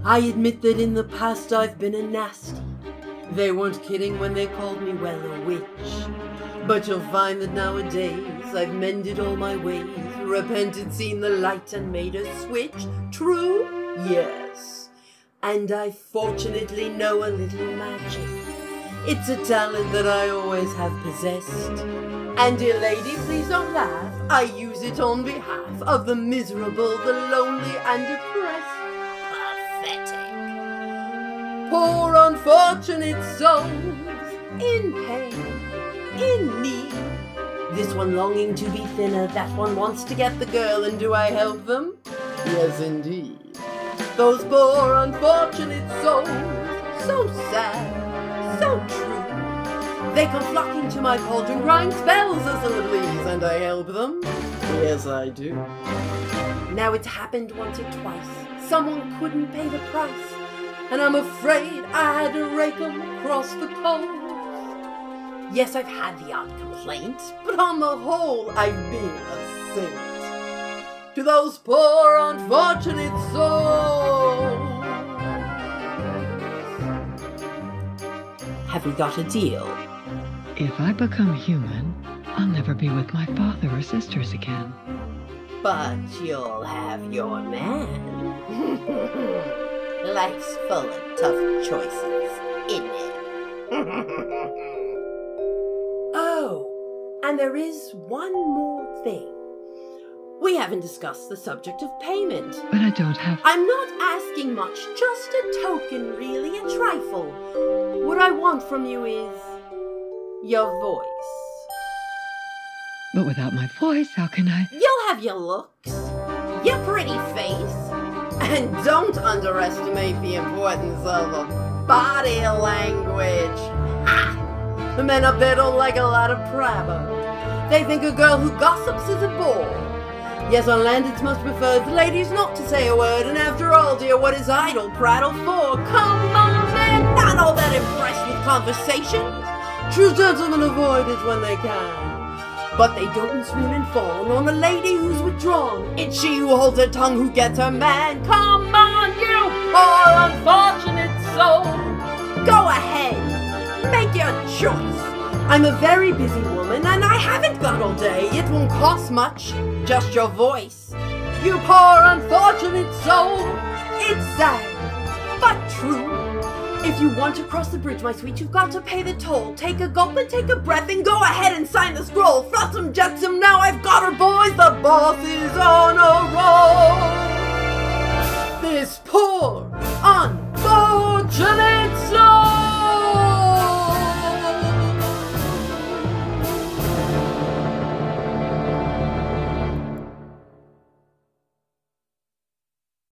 I admit that in the past I've been a nasty. They weren't kidding when they called me, well, a witch. But you'll find that nowadays I've mended all my ways, repented, seen the light, and made a switch. True? Yes. And I fortunately know a little magic. It's a talent that I always have possessed. And dear lady, please don't laugh. I use it on behalf of the miserable, the lonely, and depressed. Pathetic. Poor unfortunate souls in pain, in need. This one longing to be thinner, that one wants to get the girl, and do I help them? Yes, indeed. Those poor unfortunate souls, so sad, so true. They come flocking to my cauldron, crying spells as a little ease, and I help them. Yes, I do. Now it's happened once or twice. Someone couldn't pay the price, and I'm afraid I had to rake 'em across the coals. Yes, I've had the odd complaint, but on the whole, I've been a saint. To those poor unfortunate souls. Have we got a deal? If I become human, I'll never be with my father or sisters again. But you'll have your man. Life's full of tough choices, isn't it? Oh, and there is one more thing. We haven't discussed the subject of payment. But I don't have... I'm not asking much, just a token, really, a trifle. What I want from you is your voice. But without my voice, how can I... You'll have your looks, your pretty face, and don't underestimate the importance of a body language. Ha! The men up there don't like a lot of prattle. They think a girl who gossips is a bore. Yes, on land it's much preferred for ladies not to say a word, and after all, dear, what is idle prattle for? Come on, man, not all that impressed with conversation. True gentlemen avoid it when they can. But they don't swoon and fawn on the lady who's withdrawn. It's she who holds her tongue who gets her man. Come on, you poor unfortunate soul. Go ahead, make your choice. I'm a very busy woman, and I haven't got all day. It won't cost much, just your voice. You poor unfortunate soul. It's sad, but true. If you want to cross the bridge, my sweet, you've got to pay the toll. Take a gulp and take a breath and go ahead and sign the scroll. Flotsam jetsam, now I've got her, boys. The boss is on a roll.